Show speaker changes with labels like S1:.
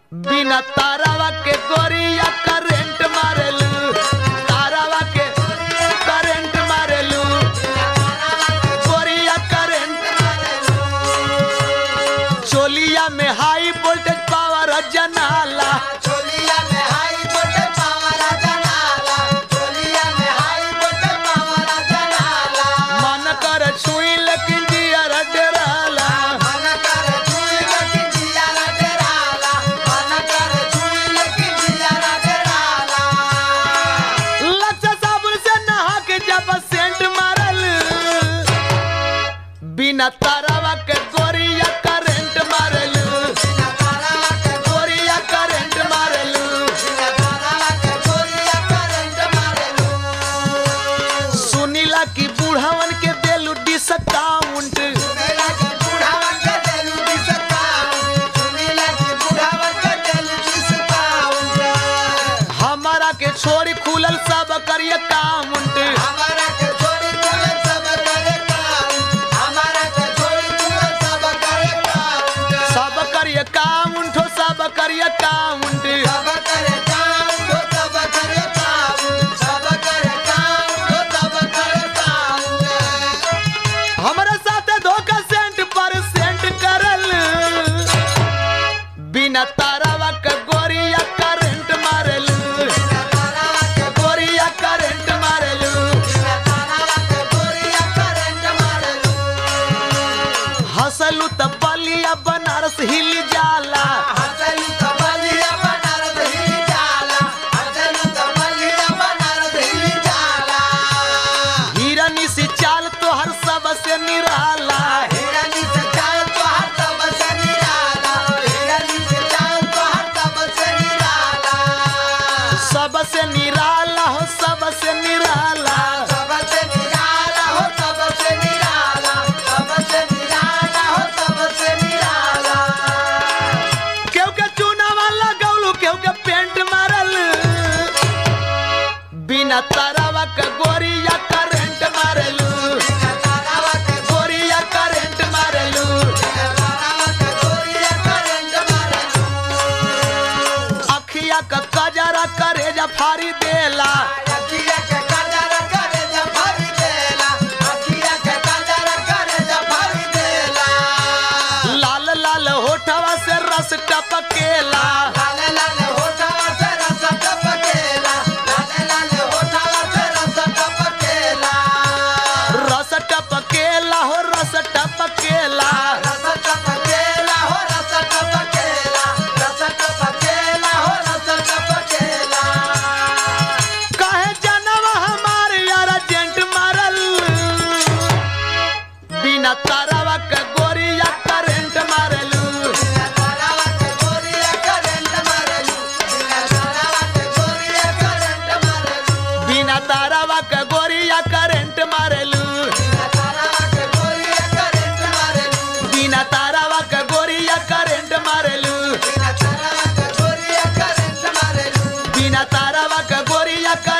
S1: बिना तारावा के गोरिया करेंट मारेलू तारावा के करेंट मारेलू गोरिया करेंट चोलिया में हाई वोल्टेज पावर जनाला
S2: चोलिया में हाई वोल्टेज पावर जनाला चोलिया में हाई वोल्टेज पावर जनाला
S1: मन कर छुई लेकिन जिया डराला
S2: मन कर छुई लेकिन जिया डराला मन कर छुई लेकिन जिया डराला
S1: लच्छा साबुन से नहा के जब सेंट मारल बिना तारावा के गोरिया करेंट मारलू
S2: बिना तारावा के
S1: गोरिया करेंट मारलू
S2: बिना तारावा के गोरिया करंट मारेलू
S1: सुनीला की बूढ़ावन के देलू डिस्काउंट
S2: सुनेला के बुढ़ावन के देलू डिस्काउंट सुनेला के बुढ़ावन के देलू डिस्काउंट
S1: हमारा के छोड़ी खुलल सब करिए काउंट
S2: हमारा के छोड़ी खुलल सब करे काम हमारा के छोड़ी खुलल सब करे काम
S1: सब करिए काउंट हो सब करिए काउंट
S2: सब करे काम तो सब करे काम सब करे काम तो सब करे काम
S1: हमारे साथ धोखा सेंट पर सेंट करल बिना तारावा के गोरिया करेंट मारलू
S2: बिना तारावा के
S1: गोरिया करेंट मारलू
S2: बिना तारावा के गोरिया करंट मारेलू
S1: हंसलू त बलिया बनारस हिल जाला
S2: हसलू तो बलिया बनारस हिल जाला हसलू तो बलिया बनारस हिल जाला
S1: हिरनी से चाल तो हर सबसे निराला
S2: हिरनी से चाल तो हर सबसे निराला हिरनी से चाल तो हर सबसे निराला
S1: सबसे निराला हो सबसे निराला
S2: सबसे निराला हो सबसे निराला सबसे निराला हो सबसे निराला
S1: केहू के चूनावा लगौलू केहू के पेंट मारल बिना तारावा के गोरिया करेंट मारलू
S2: बिना तारावा के
S1: गोरिया करेंट मारलू
S2: बिना तारावा के गोरिया करंट मारेलू
S1: अखिया का कजरा करेजा फारी देला
S2: अखिया के काजरा करे जफरी देला अखिया के काजरा करे जफरी देला
S1: लाल लाल होठवा से रस टपकेला
S2: लाल लाल होठवा से रस टपकेला लाल लाल होठवा से रस टपकेला
S1: रस टपकेला हो रस टपकेला
S2: रस टपकेला हो रस टपकेला रस टपकेला हो रस टपकेला
S1: काहे जानवा हमार यार जेंट मारल बिना तारावा के गोरिया करेंट मारलू
S2: बिना तारावा के गोरिया करंट मारेलू बिना तारावा के गोरिया करंट मारेलू
S1: बिना तारावा के गोरिया करेंट मारलू
S2: बिना तारावा के गोरिया करंट मारेलू
S1: बिना तारावा के गोरिया करेंट मारलू
S2: बिना तारावा के गोरिया करंट मारेलू
S1: बिना तारावा के गोरिया